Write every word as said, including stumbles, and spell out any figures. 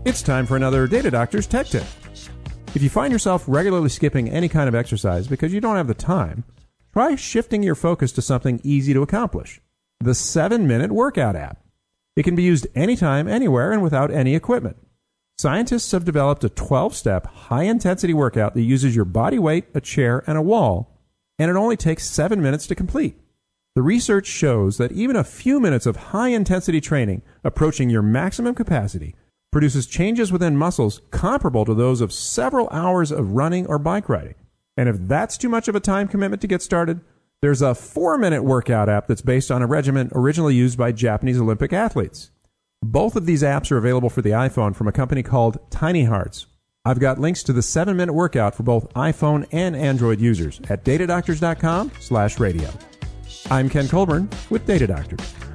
It's time for another Data Doctor's Tech Tip. If you find yourself regularly skipping any kind of exercise because you don't have the time, try shifting your focus to something easy to accomplish. The seven minute Workout app. It can be used anytime, anywhere, and without any equipment. Scientists have developed a twelve-step, high-intensity workout that uses your body weight, a chair, and a wall, and it only takes seven minutes to complete. The research shows that even a few minutes of high-intensity training approaching your maximum capacity produces changes within muscles comparable to those of several hours of running or bike riding. And if that's too much of a time commitment to get started, there's a four-minute workout app that's based on a regimen originally used by Japanese Olympic athletes. Both of these apps are available for the iPhone from a company called Tiny Hearts. I've got links to the seven minute workout for both iPhone and Android users at datadoctors.com slash radio. I'm Ken Colburn with Data Doctors.